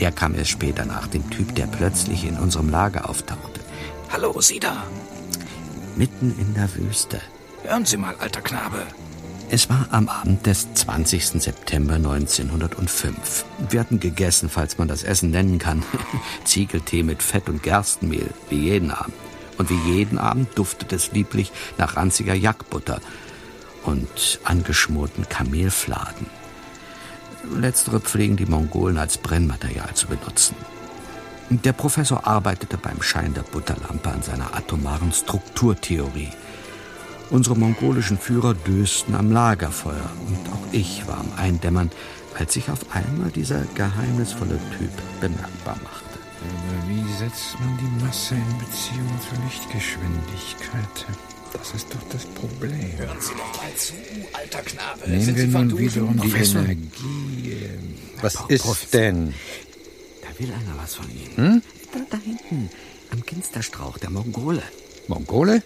Der kam erst später nach dem Typ, der plötzlich in unserem Lager auftauchte. Hallo, Sie da. Mitten in der Wüste. Hören Sie mal, alter Knabe. Es war am Abend des 20. September 1905. Wir hatten gegessen, falls man das Essen nennen kann. Ziegeltee mit Fett und Gerstenmehl, wie jeden Abend. Und wie jeden Abend duftet es lieblich nach ranziger Jackbutter und angeschmorten Kamelfladen. Letztere pflegen die Mongolen als Brennmaterial zu benutzen. Der Professor arbeitete beim Schein der Butterlampe an seiner atomaren Strukturtheorie. Unsere mongolischen Führer dösten am Lagerfeuer und auch ich war am Eindämmern, als sich auf einmal dieser geheimnisvolle Typ bemerkbar machte. Aber wie setzt man die Masse in Beziehung zur Lichtgeschwindigkeit? Das ist doch das Problem. Hören Sie doch mal zu, alter Knabe. Nehmen wir nun wiederum die Energie. Was ist denn? Da will einer was von Ihnen. Da hinten, am Ginsterstrauch, der Mongole. Mongole?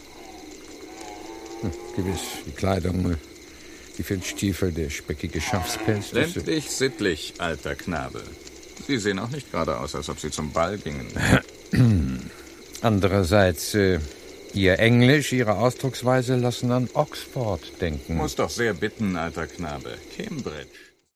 Gewiss, die Kleidung, die Filzstiefel, der speckige Schafspelz. Ländlich sittlich, alter Knabe. Sie sehen auch nicht gerade aus, als ob Sie zum Ball gingen. Andererseits, Ihr Englisch, Ihre Ausdrucksweise lassen an Oxford denken. Muss doch sehr bitten, alter Knabe. Cambridge.